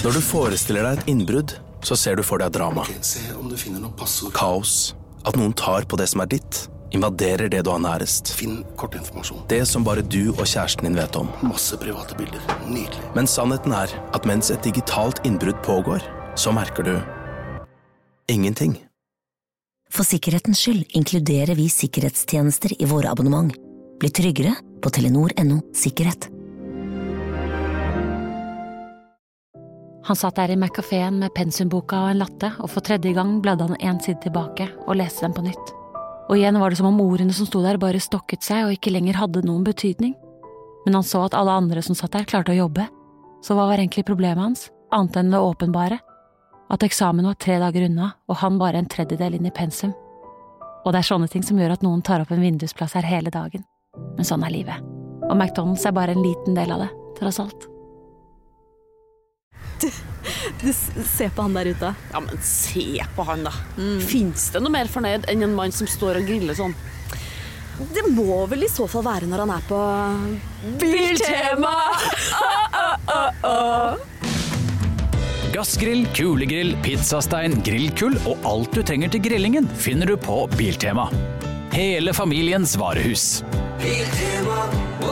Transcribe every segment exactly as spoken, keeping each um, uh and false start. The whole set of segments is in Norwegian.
Når du forestiller deg et innbrudd, så ser du for deg drama. Okay, se om du finner noe passord. Kaos. At noen tar på det som er ditt. Invaderer det du har nærest. Finn kortinformasjon. Det som bare du og kjæresten din vet om. Masse private bilder. Nydelig. Men sannheten er at mens et digitalt innbrudd pågår, så merker du ingenting. For sikkerhetens skyld inkluderer vi sikkerhetstjenester i våre abonnement. Bli tryggere på telenor punktum no sikkerhet. Han satt der i McCaféen med pensumboka og en latte, og for tredje gang bladde han en side tilbake og leste den på nytt. Og igjen var det som om ordene som sto der bare stokket seg og ikke lenger hadde noen betydning. Men han så at alle andre som satt der klarte å jobbe. Så hva var egentlig problemet hans, annet enn det åpenbare? At eksamen var tre dager unna, og han bare en tredjedel inn i pensum. Og det er sånne ting som gjør at noen tar opp en vindusplass her hele dagen. Men sånn er livet. Og McDonald's er bare en liten del av det, tross alt. Du, du se på han der ute. Ja, men se på han da. Mm. Finnes det noe mer fornøyd enn en mann som står og griller sånn? Det må vel i så fall være når han er på Biltema! oh, oh, oh, oh. Gassgrill, kulegrill, pizzastein, grillkull og alt du trenger til grillingen finner du på Biltema. Hele familiens varehus. Biltema.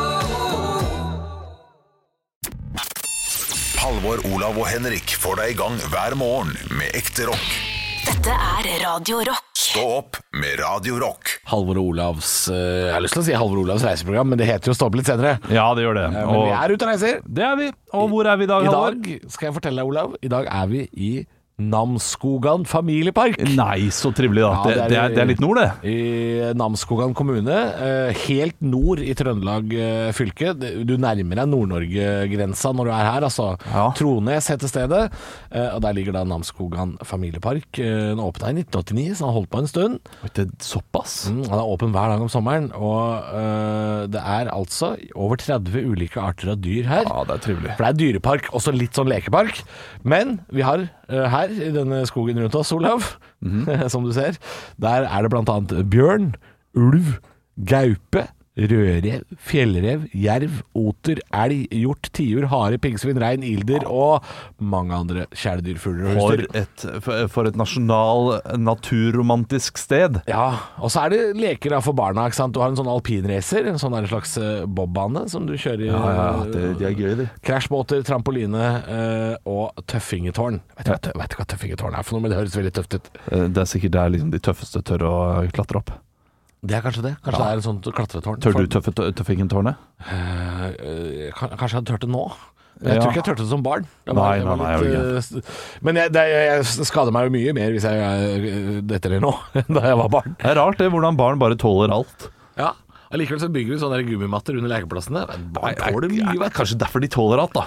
Halvor, Olav og Henrik får deg i gang hver morgen med ekte rock. Dette er Radio Rock. Stå opp med Radio Rock. Halvor og Olavs uh, Jeg har lyst til å si Halvor og Olavs reiseprogram, men det heter jo Stå opp litt senere. Ja, det gjør det. Uh, men vi er ute og reiser. Det er vi. Og hvor er vi i dag, Halvor? I dag skal jeg fortelle deg, Olav. I dag er vi i Namsskogan familiepark. Nei, så trivelig da. Ja, det, er, det, er, det er litt nord, det. I Namsskogan kommune, helt nord i Trøndelag fylke. Du nærmer deg Nord-Norge-grensa når du er her, altså. Ja. Trones heter stedet, og der ligger da Namsskogan familiepark. Den åpnet i nitten åttini, så den har holdt på en stund. Det er såpass? Mm, den er åpen hver dag om sommeren, og uh, det er altså over tretti ulike arter av dyr her. Ja, det er trivelig. For det er dyrepark, også litt sånn lekepark. Men vi har uh, her i denne skogen rundt oss, Olav, mm-hmm. som du ser, der er det blant annet bjørn, ulv, gaupe, rødrev, fjellrev, jerv, oter, elg, hjort, tiur, hare, pingsvin, rein, ilder og mange andre kjæledyr, fugler og for et, for et nasjonal naturromantisk sted. Ja, og så er det leker da for barna, ikke sant? Du har en sånn alpinracer, en sånn der slags bobbane som du kjører i. Ja, ja, det, det er gøy det. Crashbåter, trampoline uh, og tøffingetårn. Vet du, vet, vet du hva tøffingetårn er for noe, men det høres veldig tøft ut. Det er sikkert der liksom de tøffeste tør å klatre opp. Det er kanskje det. Kanskje ja. Det er en sånn klatretårn. Tør du tøffe tøffingen-tårnet? Uh, uh, kanskje jeg hadde tørt det nå. Men jeg ja. tror ikke jeg tørte det som barn. Det var, nei, nei, nei, litt, jeg uh, Men jeg, det, jeg skader meg jo mye mer hvis jeg uh, detter det nå enn da jeg var barn. Det er rart det, hvordan barn bare tåler alt. Ja, allikevel så bygger vi sånne gummimatter under lekeplassene. Barn tåler mye. Ja, kanskje derfor de tåler alt da.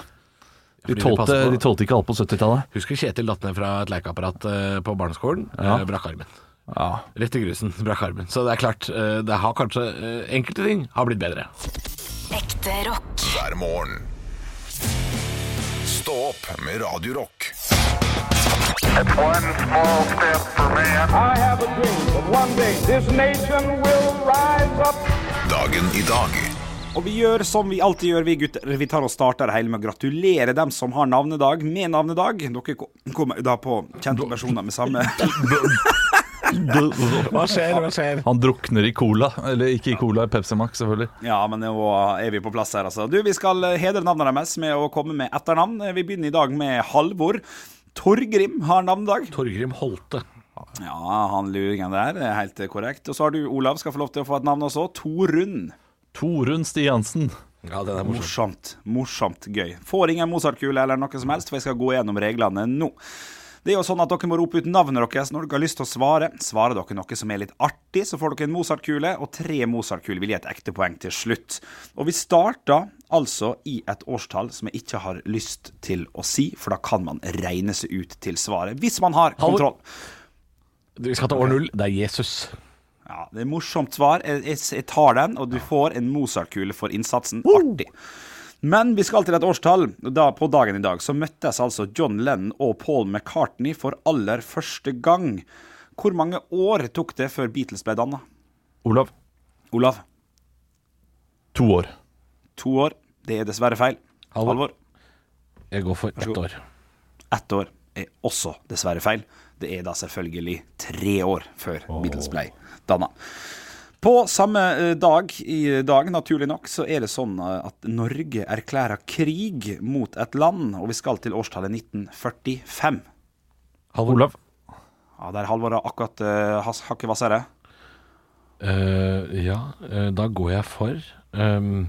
De tålte, de tålte ikke alt på syttitallet. Husker Kjetil datt ned fra et lekeapparat uh, på barneskolen, ja. uh, brakk armen. Ja. Rett i grusen, brakk armen. Så det er klart, det har kanskje enkelte ting har blitt bedre. Ekte rock. Hver morgen. Stå opp med Radio Rock. It's one small step for man. I have a dream that one day this nation will rise up. Dagen i dag. Og vi gjør som vi alltid gjør, vi gutter. Vi tar og starter det hele med å gratulere dem som har navnedag med navnedag. Dere kommer da på kjente personer med samme... Hva skjer, hva skjer? Han drukner i cola, eller ikke i cola, i Pepsi Max selvfølgelig. Ja, men nå er vi på plass her altså. Du, vi skal hedre navnet deres med å komme med etternavn. Vi begynner i dag med Halvor. Torgrim har navnedag. Torgrim Holte. Ja, han luringen der, det er helt korrekt. Og så har du, Olav, skal få lov til å få et navn også. Torunn. Torunn Stiansen. Ja, det er morsomt. Morsomt, gøy. Får ingen Mozart-kule eller noe som helst, for jeg skal gå gjennom reglene nå. Det er jo sånn at dere må rope ut navnet deres når dere har lyst til å svare. Svarer dere noe som er litt artig, så får dere en Mozart-kule, og tre Mozart-kule vil gi et ekte poeng til slutt. Og vi starter altså i et årstall som jeg ikke har lyst til å si, for da kan man regne seg ut til svaret, hvis man har kontroll. Vi skal ta år null, det er Jesus. Ja, det er morsomt svar. Jeg, jeg, jeg tar den, og du får en Mozart-kule for innsatsen. Artig. Men vi skal til et årstall. Da, på dagen i dag så møttes altså John Lennon og Paul McCartney for aller første gang. Hvor mange år tok det før Beatles ble dannet? Olav. Olav. To år. To år. Det er dessverre feil. Halvor. Jeg går for ett år. ett år er også dessverre feil. Det er da selvfølgelig tre år før Beatles ble dannet. På samme dag i dag, naturlig nok, så er det sånn at Norge erklærer krig mot et land, og vi skal til årstallet nitten førtifem. Halvor Olav. Ja, der Halvor har akkurat uh, hakket vassere. Uh, ja, uh, da går jeg for um,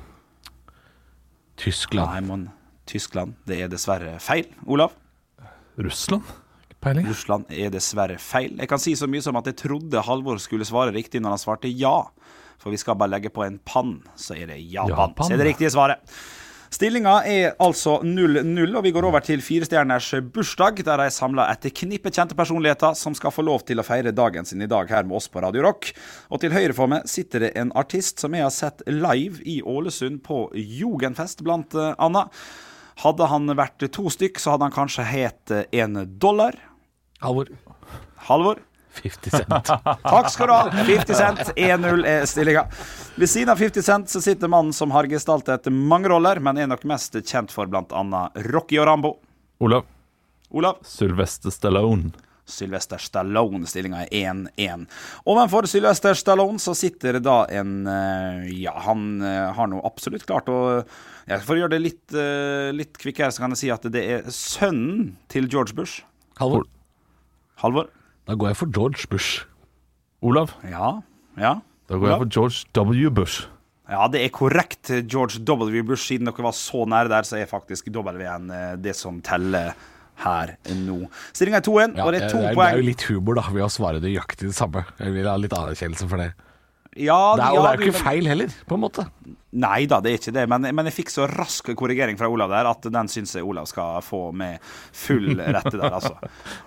Tyskland. Nei, men Tyskland, det er dessverre feil. Olav? Russland? Peiling. Russland er dessverre feil. Jeg kan si så mye som at jeg trodde Halvor skulle svare riktig når han svarte ja. For vi skal bare legge på en pann, så er det Japan. Japan. Så er det riktige svaret. Stillinga er altså null null, og vi går over til firestjerners bursdag, der jeg samler et knippe kjente personligheter som skal få lov til å feire dagen sin i dag her med oss på Radio Rock. Og til høyre for meg sitter det en artist som jeg har sett live i Ålesund på Jugendfest, blant annet. Hadde han vært to stykk, så hadde han kanskje het en dollar. Halvor. Halvor. fifty cent. Takk skal du ha. fifty cent. one null er stillinga. Ved siden av fifty cent så sitter mannen som har gestaltet mange roller, men er nok mest kjent for blant annet Rocky og Rambo. Olav. Olav. Sylvester Stallone. Sylvester Stallone, stillinga er one one. Ovenfor Sylvester Stallone så sitter det da en, ja, han har nå absolutt klart å, ja, for å gjøre det litt, litt kvikkere, så kan jeg si at det er sønnen til George Bush. Halvor. Halvor. Da går jeg for George Bush. Olav. Ja, ja. Da går jeg for George W. Bush. Ja, det er korrekt, George W. Bush. Siden dere var så nære der, så er faktisk W-en det som teller her nå. Stillingen er to one, ja, og det er to det er, poeng. Det er jo litt humor da, ved å svare det nøyaktig det samme. Jeg vil ha litt anerkjennelse for det. Ja, det er, og ja, det er jo ikke men, feil heller, på en måte. Nei da, det er ikke det, men, men jeg fikk så rask korrigering fra Olav der, at den synes jeg Olav skal få med full rette der, altså.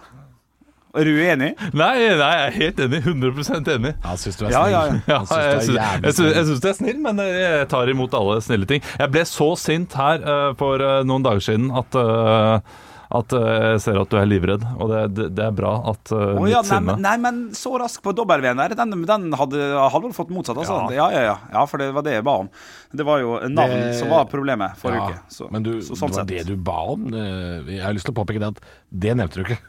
Er du enig? Nei, nei, jeg er helt enig, hundre prosent enig. Han synes du er snill. Ja, ja, ja. Ja, jeg, synes, jeg, synes, jeg synes det er snill, men jeg tar imot alle snille ting. Jeg ble så sint her uh, for uh, noen dager siden at, uh, at uh, jeg ser at du er livredd, og det, det, det er bra at uh, oh, mitt ja, nei, sinne... nei, men så rask på W-en der, den, den hadde Halvor fått motsatt, altså. Ja. Ja, ja, ja, ja, for det var det jeg ba om. Det var jo navn det... som var problemet forrige ja, uke. Så, men du, så, sånn det var sett. det du ba om. Jeg har lyst til å påpeke det at det nevnte du ikke.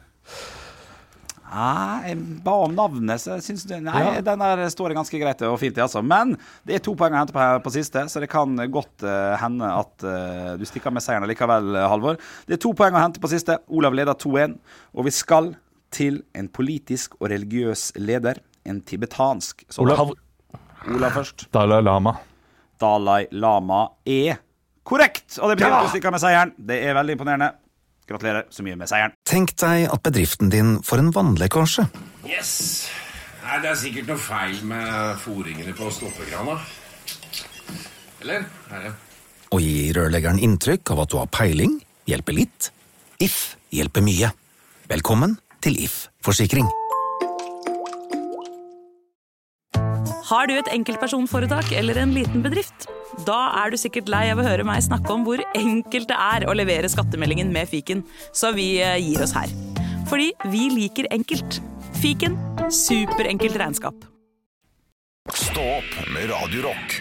Nei, jeg ba om navnet, så jeg synes det, nei, ja. den der står det ganske greit og fint i, altså. Men det er to poeng å hente på, på siste, så det kan godt uh, hende at uh, du stikker med seieren likevel, Halvor. Det er to poeng å hente på siste. Olav leder to one, og vi skal til en politisk og religiøs leder, en tibetansk. Så Olav. Olav først. Dalai Lama. Dalai Lama er korrekt, og det betyr ja. at du stikker med seieren. Det er veldig imponerende. Gratulerer så mye med seieren. Tenk deg at bedriften din får en vannlekkasje. Yes. Nei, det er sikkert noe feil med foringene på stoppekrana. Eller? Er det? Og gi rørleggeren inntrykk av at du har peiling, hjelper litt. If hjelper mye. Velkommen til If Forsikring. Har du et enkeltpersonforetak eller en liten bedrift? Da er du sikkert lei av å høre meg snakke om hvor enkelt det er å levere skattemeldingen med Fiken, så vi gir oss her. Fordi vi liker enkelt. Fiken, superenkelt regnskap. Stå opp med Radio Rock.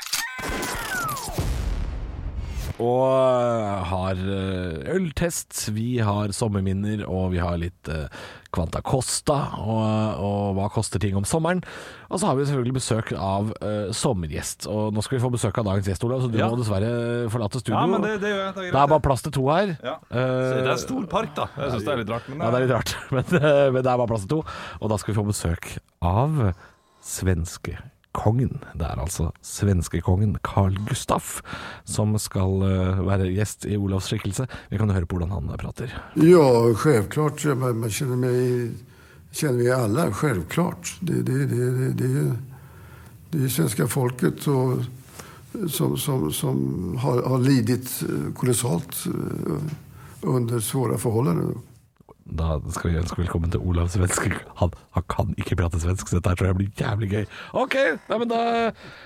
Og har øltest, vi har sommerminner, og vi har litt uh, Quanta Costa, og, og hva koster ting om sommeren. Og så har vi selvfølgelig besøk av uh, sommergjest, og nå skal vi få besøk av dagens gjest, Olav, så du ja. må dessverre forlate studio. Ja, men det, det gjør jeg. Det er, det er bare plass til to her. Ja. Uh, det er stor park da. Jeg synes det er litt rart. Men det er, ja, det er litt rart, men, uh, men det er bare plass til to. Og da skal vi få besøk av svenske kongen. Det er altså svenskekongen Carl Gustaf som skal uh, være gjest i Olavs skikkelse. Vi kan høre på hvordan han prater. Ja, självklart. Man, man känner mig känner vi alla, självklart. Det, det, det, det, det, det är svenska folket och, som, som, som har, har lidit kolossalt under svåra förhållanden. Da skal vi ønske velkommen til Olav Svenske. Han, han kan ikke prate svensk, så dette her tror jeg blir jævlig gøy. Ok, ja, men da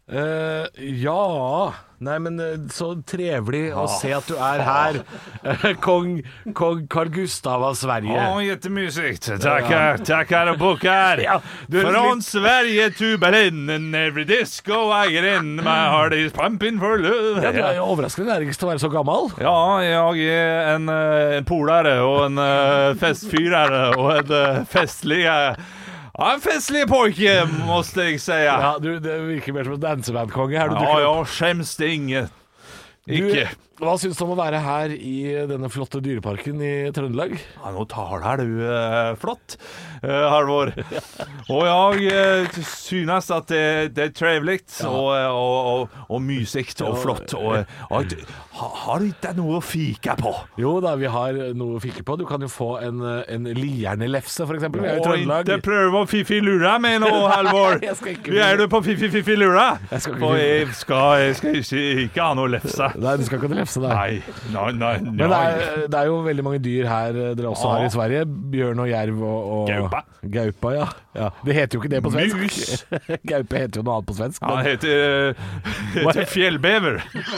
Uh, ja Nei, men så trevlig å se at du er her. Kong, kong Carl Gustav av Sverige. Åh, jättemysigt. Tackar, tackar och bockar. Ja, Från litt... Sverige to Berlin, and every disco I get in, my heart is pumping for love. Ja, du er jo overraskende nærmest til å være så gammel. Ja, jeg er en, en polare og en uh, festfyrare og en uh, festlig... Ja, en festlig pojke, måste jeg si. Ja, du, det virker mer som en dansebandkonge her. Ja, ja, skjems det inget. Ikke. Du, hva synes du om å være her i denne flotte dyreparken i Trøndelag? Ja, nå taler du uh, flott, uh, Halvor. Og jeg uh, synes at det, det er trevligt ja. og, og, og, og mysikt og flott. Og, og, og, har du ikke noe å fike på? Jo da, vi har noe å fike på. Du kan jo få en, en lierne-lefse, for eksempel. Vi er i Trøndelag. Og ikke prøve å fiffi-lura med nå, Halvor. Vi er du på fiffi-fiffi-lura? Jeg skal ikke, jeg skal, jeg skal ikke, ikke ha noe lefse. Nei, du skal ikke ha lefse der. Nei, nei, nei, nei. Men det er, det er jo veldig mange dyr her dere også har i Sverige. Bjørn og jerv og, og Gaupa. Gaupa, ja. ja. Det heter jo ikke det på svensk. Gaupe heter jo noe annet på svensk. Han men... heter, heter fjellbever.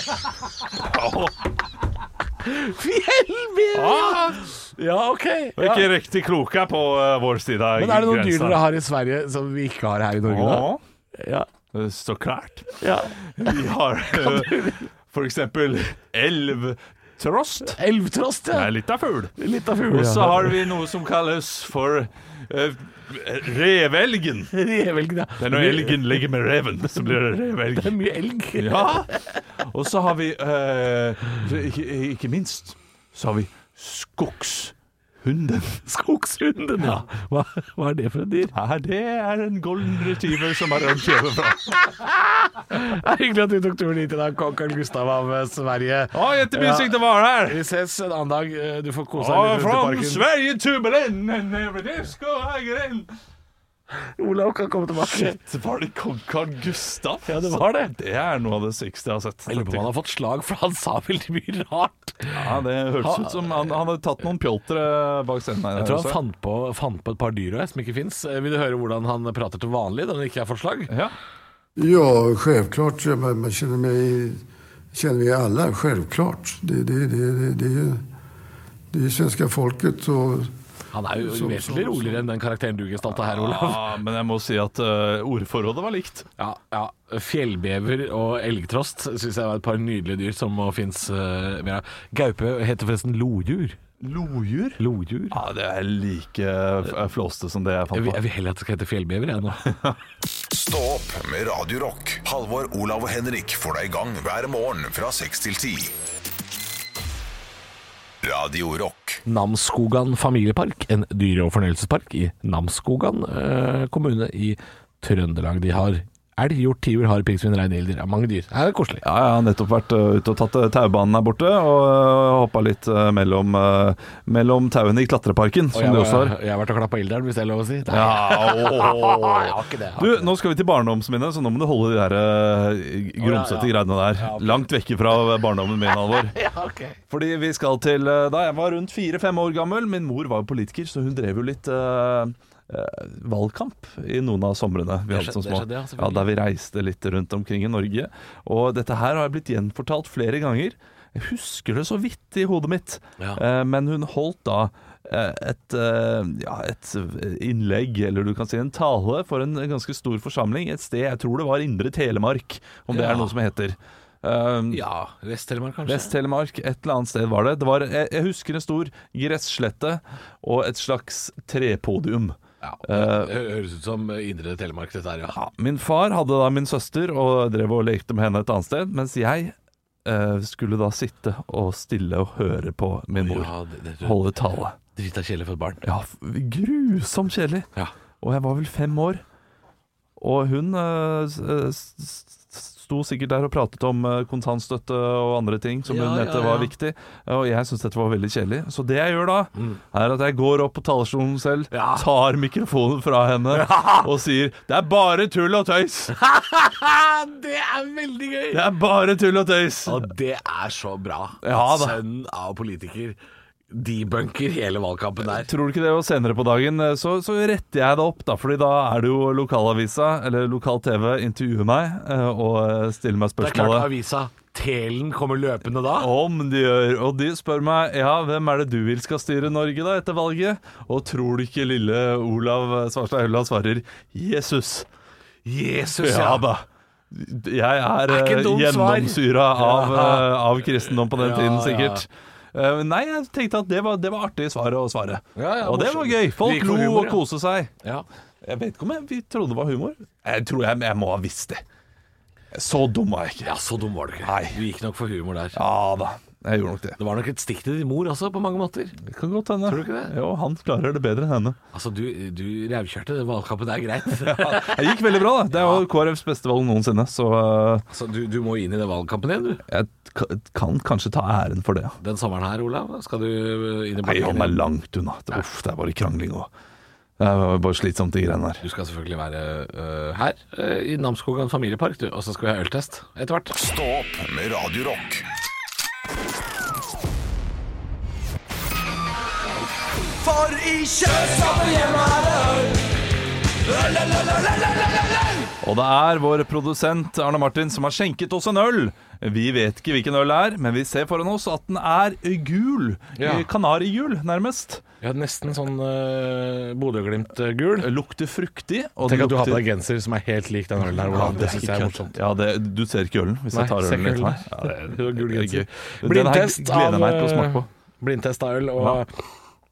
Fjellbever! Ja. Ja, ok. Og ikke ja. riktig kloka på uh, vår side. Men er det noen dyr dere har i Sverige som vi ikke har her i Norge da? Ja. Så klart. Ja. Vi har uh, for eksempel elvtrost. Elvtrost, ja. Det er litt av fugl. Litt av fugl, Og så ja. har vi noe som kalles for uh, revelgen. Revelgen, ja. Det er når elgen ligger med reven, så blir det revelg. Det er mye elg. Ja. Og så har vi, uh, ikke, ikke minst, så har vi skogshunden. Skogshunden, ja. Hva, hva er det for et dyr? Ja, det er en golden retriever som har rømt hjemmefra. Det er hyggelig at du tok turen hit i dag, kong Carl Gustav av Sverige. Å, jättemysigt å være her. Vi ses en annen dag. Du får kose deg litt rundt i parken. From Sverige to Berlin, and every disco I get in. Olav kan komme tilbake. Shit, var det kong Carl Gustav? Ja, det var det. Det er noe av det sykeste jeg har sett. Jeg lurer på om han har fått slag, for han sa veldig mye rart. Ja, det hørtes ut som han, han hadde tatt noen pjoltere bak scenen her. Jeg tror han fant på, fant på et par dyr som ikke finnes. Vil du høre hvordan han prater til vanlig, da han ikke har fått slag? Ja, ja självklart. Man, man känner mig, känner vi alla, självklart. Det, det, det, det, det, det är svenska folket och han er jo vesentlig roligere enn den karakteren du gestalta her, Olav. Ja, men jeg må si at uh, ordforrådet var likt. Ja, ja. Fjellbever og elgtrost synes jeg var et par nydelige dyr som må finnes uh, mer av. Gaupe heter forresten lodjur. Lodjur? Lodjur. Ja, det er like uh, flåste som det jeg fant på. Jeg vil heller at det skal hete fjellbever, jeg nå. Stå opp med Radio Rock. Halvor, Olav og Henrik får deg i gang hver morgen fra seks til ti. Radio Rock. Namsskogan familiepark, en dyre- og fornøyelsespark i Namsskogan eh, kommune i Trøndelag. De har elg, hjort, tiur, har, pinnsvin, rein, ilder. Ja, mange dyr. Det er koselig. Ja, jeg har nettopp vært uh, ute og tatt uh, taubanen her borte, og uh, hoppet litt uh, mellom, uh, mellom tauene i klatreparken, som det også har. Jeg har vært og klappet ilderen, hvis det er lov å si. Ja, ååå. Du, nå skal vi til barndomsminnet, så nå må du holde de der uh, grumsete greiene der. Ja, okay. Langt vekke fra barndommen min, Halvor. Ja, okay. Fordi vi skal til, uh, da jeg var rundt fire-fem år gammel, min mor var jo politiker, så hun drev jo litt... Uh, Uh, valgkamp i noen av somrene vi hadde som små. Ja, ja, der vi reiste litt rundt omkring i Norge. Og dette her har blitt gjenfortalt flere ganger. Jeg husker det så vidt i hodet mitt. Ja. Uh, men hun holdt da uh, et, uh, ja, et innlegg, eller du kan si en tale, for en ganske stor forsamling. Et sted, jeg tror det var Indre Telemark, om det ja. er noe som heter. Um, ja, Vest-Telemark kanskje. Vest-Telemark, et eller annet sted var det. Det var, jeg, jeg husker en stor gresslette og et slags trepodium. Ja, det høres ut som Indre Telemark dette her, ja. Ja. Min far hadde da min søster og drev og lekte med henne et annet sted, mens jeg eh, skulle da sitte og stille og høre på min mor ja, det, det, holde tale. Drita kjedelig for et barn. Ja, grusomt kjedelig. Ja. Og jeg var vel fem år. Og hun eh, sto sikkert der og pratet om kontantstøtte og andre ting som ja, hun mente ja, ja. var viktig. Og jeg synes dette var veldig kjedelig. Så det jeg gjør da, mm. er at jeg går opp på talerstolen selv, ja. tar mikrofonen fra henne ja. og sier, det er bare tull og tøys. Det er veldig gøy. Det er bare tull og tøys. Og det er så bra. Ja, Sønn av politiker debunker hele valgkampen der. Tror du ikke det? Og senere på dagen så, så retter jeg det opp, da. Fordi da er det jo lokalavisa, eller lokal-T V, intervjuer meg og stiller meg spørsmålet. Det er klart avisa Telen kommer løpende da. Om de gjør. Og de spør meg, ja, hvem er det du vil skal styre Norge da etter valget? Og tror du ikke lille Olav Svarstad Høyland svarer Jesus? Jesus, ja. Ja da. Jeg er, er gjennomsyra av, ja. av kristendom på den ja, tiden, sikkert. Ja. Uh, nei, jeg tenkte at det var, det var artig svar å svare. Ja, ja, og det var gøy. Folk lo humor, og kose seg. Ja. Jeg vet ikke om jeg, vi trodde det var humor. Jeg tror jeg, jeg må ha visst det. Så dum var jeg ikke. Ja, så dum var du ikke. Nei. Du gikk nok for humor der. Ja da, jeg gjorde nok det. Det var nok et stikk til din mor også, på mange måter. Det kan godt hende. Tror du ikke det? Jo, han klarer det bedre enn henne. Altså, du, du revkjørte valgkampen, det er greit. Ja, det gikk veldig bra da. Det er jo K R Fs beste valg noensinne. Så, uh, så du, du må inn i den valgkampen igjen, du? Jeg kan, kan kanskje ta æren for det. Ja. Den sommeren her, Olav, skal du inn i Nei, jeg holder meg langt unna. Det, uff, det er bare krangling og det er bare slitsomt de greiene der. Du skal selvfølgelig være uh, her uh, i Namsskogan familiepark, du. Og så skal vi ha øltest etter hvert. Stå opp med Radio Rock. For i kjøsapet hjemme er det øl. Øl, øl, øl, øl, øl, øl, øl. Og det er vår produsent Arne Martin som har skjenket oss en øl. Vi vet ikke hvilken øl det er, men vi ser foran oss at den er gul. Ja. Kanarigul, nærmest. Ja, nesten sånn uh, Bodø-Glimt-gul. Lukter fruktig. Og Tenk at du har på deg genser som er helt lik den ølen her. Ja, det, det synes jeg er morsomt. Ja, det, du ser ikke ølen hvis Nei, jeg tar ølen litt her. Ja, det, det er gul genser. Blindtest av, uh, blindtest av øl og... Åh,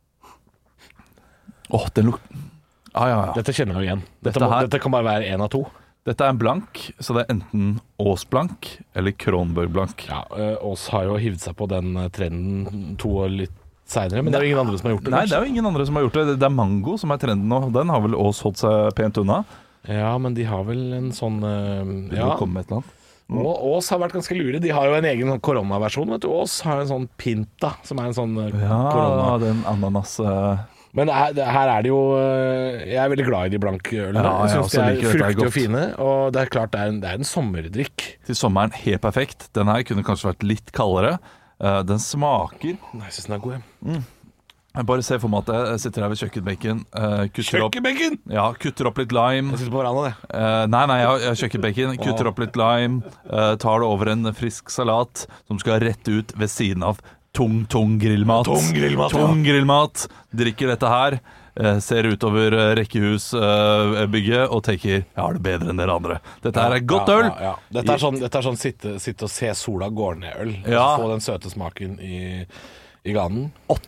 oh, den lukter... Ah, ja, ja. Dette kjenner jeg igjen. Dette, dette, må, her, dette kan bare være en av to. Dette er en blank, så det er enten Ås blank eller Kronborg blank. Ja, Ås har jo hivd seg på den trenden to år litt senere, men det er jo ingen andre som har gjort det. Nei, kanskje? Det er jo ingen andre som har gjort det. Det er mango som er trenden nå. Den har vel Ås holdt seg pent unna? Ja, men de har vel en sånn uh, Det ja. komme et eller annet. Mm. Ås har vært ganske lure. De har jo en egen koronaversjon, vet du. Ås har en sånn Pinta, som er en sånn uh, ja, korona. Ja, den ananas... Uh... Men det er, det, her er det jo Jeg er veldig glad i de blanke ølene. Ja, jeg synes de er fruktige og fine. Og det er klart det er en, det er en sommerdrikk. Til sommeren helt perfekt. Den her kunne kanskje vært litt kaldere. Uh, den smaker Nei, jeg synes den er god, ja. Mm. Jeg bare ser for meg at jeg sitter her ved kjøkkenbenken. Uh, Kjøkkenbenken? Opp, ja, kutter opp litt lime. Jeg sitter på verandaen, jeg. Uh, nei, nei, jeg har, jeg har kjøkkenbenken. Kutter opp litt lime. Uh, tar det over en frisk salat som skal rett ut ved siden av tung, tung grillmat. Tung grillmat, tung grillmat. Drikker dette her, eh, ser utover eh, rekkehusbygget eh, og tenker jeg har det bedre enn dere andre. Dette her er godt øl. Ja, ja, ja. Dette er sånn, dette er sånn sitte, sitte og se sola gå ned-øl. Ja. Få den søte smaken i, i ganen.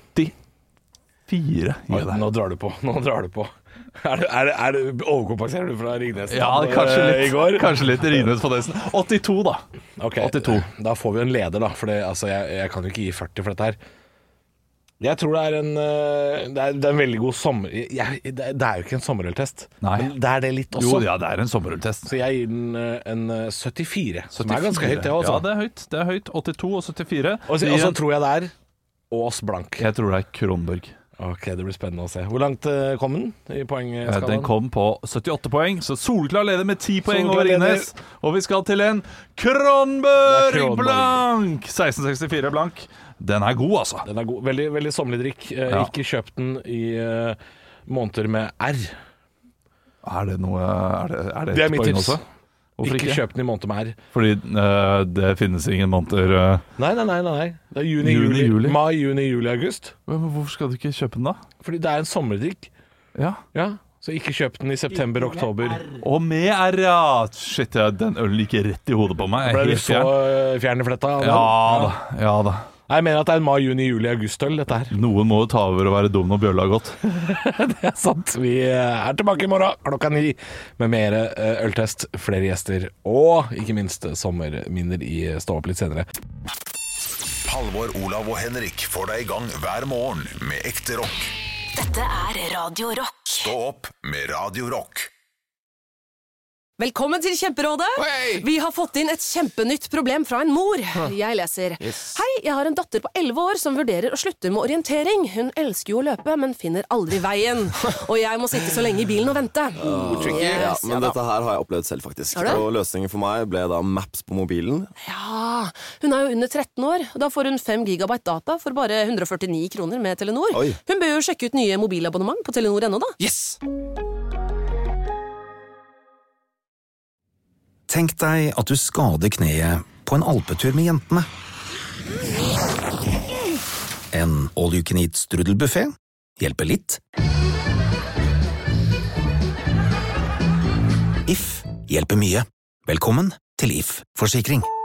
åttifire Oi, nå drar du på. Nå drar du på. Er det, er det, er det overkompenserer du fra Ringnes? Ja, kanskje litt, i går? Kanskje litt Ringnes på nesten. åttito da. Ok, åttito. Da får vi en leder da. For det, altså, jeg, jeg kan jo ikke gi førti for dette her. Jeg tror det er en Det er, det er en veldig god sommer jeg, det, det er jo ikke en sommerøltest. Nei. Men det er det litt også. Jo, ja, det er en sommerøltest. Så jeg gir den en syttifire, som er ganske høyt, det også. Ja, det er høyt. Det er høyt. åttito og syttifire. Og så, og så tror jeg det er Ås blank. Jeg tror det er Kronborg. Ok, det blir spennende å se. Hvor langt kom den i poengskalaen? Den kom på syttiåtte poeng, så solklar leder med ti poeng over Ringnes. Og vi skal til en Kronborg blank! seksten sekstifire blank. Den er god, altså. Den er god. Veldig, veldig sommerlig drikk. Eh, ja. Ikke kjøpt den i uh, måneder med R. Er det noe Er det, er det, det er et mitt poeng tips. også? Hvorfor ikke, ikke kjøp den i måneder med R. Fordi uh, det finnes ingen måneder uh... Nei, nei, nei, nei. Det er juni, juni, juli. juli. Mai, juni, juli, august. Men hvorfor skal du ikke kjøpe den da? Fordi det er en sommerdrikk. Ja. Ja. Så ikke kjøp den i september, oktober. Og med R, ja. Shit, ja, den ølen gikk rett i hodet på meg. Ble du så fjern i fletta? Ja, ja da, ja da. Jeg mener at det er en mai, juni, juli, august-øl, dette her. Noen må jo ta over og være dum når bjølla har gått. Det er sant. Vi er tilbake i morgen klokka ni med mer øltest, flere gjester og ikke minst sommerminner i Stå opp litt senere. Halvor, Olav og Henrik får deg i gang hver morgen med ekte rock. Dette er Radio Rock. Stå opp med Radio Rock. Velkommen til Kjemperådet. Vi har fått inn et kjempenytt problem fra en mor. Jeg leser. Yes. Hei, jeg har en datter på elleve år som vurderer å slutte med orientering. Hun elsker jo å løpe, men finner aldri veien. Og jeg må sitte så lenge i bilen og vente. Oh, tricky. Yes. Ja, men dette her har jeg opplevd selv faktisk. Og løsningen for meg ble da Maps på mobilen. Ja, hun er jo under tretten år. Da får hun fem gigabyte data for bare hundre og førtini kroner med Telenor. Oi. Hun bør jo sjekke ut nye mobilabonnement på Telenor ennå da. Yes! Tenk deg at du skader kneet på en alpetur med jentene. En all-you-can-eat strudelbuffet hjelper litt. If hjelper mye. Velkommen til If Forsikring.